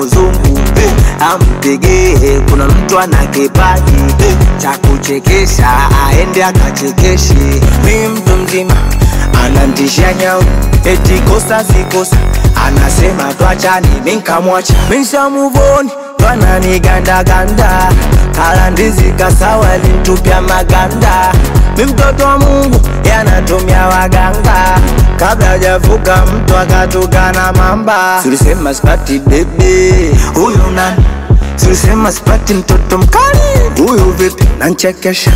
mzungu ampige, kuna mtu ana kipaji cha kuchekesha, aende akachekeshe. Mimi mtu mzima anantisha nyau, eti kosa si kosa, anasema tuachane, mimi nikamwacha. Mimi move on, twanani ganda ganda, kala ndizi kasawa lintupia maganda. Mimi mtoto wa Mungu yanatumia waganga, kabla hajavuka mtu akatukana mamba. Tulisema sipati bebe, huyu nani? Tulisema sipati mtoto mkali, huyu vipi? Nanchekesha.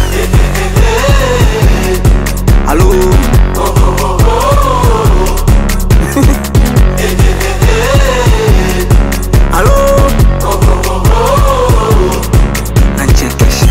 Halo halo nanchekesha.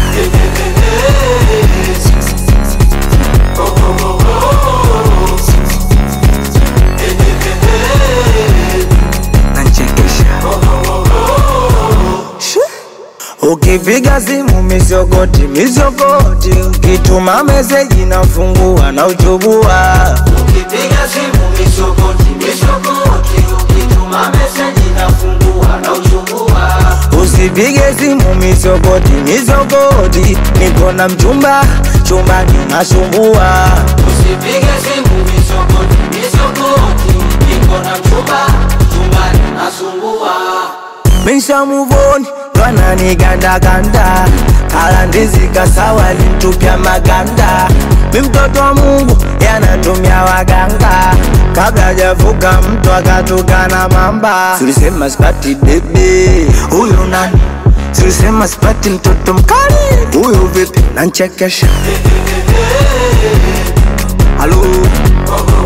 Ukipiga simu mizogoti, mizogoti, ukituma message nafungua na uchubua. Ukipiga simu mizogoti, mizogoti, ukituma message nafungua na uchubua. Usipige simu mizogoti, mizogoti, niko na mchumba, chumbani nasumbua. Usipige simu mizogoti, mizogoti, niko na mchumba, chumbani nasumbua. Misha move on, twanani ganda ganda, kala ndizi kasawa lintupia maganda. Mimi mtoto wa Mungu yanatumia waganga, kabla hajavuka mtu akatukana mamba. Tulisema sipati bebe, huyu nani? Tulisema sipati mtoto mkali, huyu vipi? Nanchekesha. Halo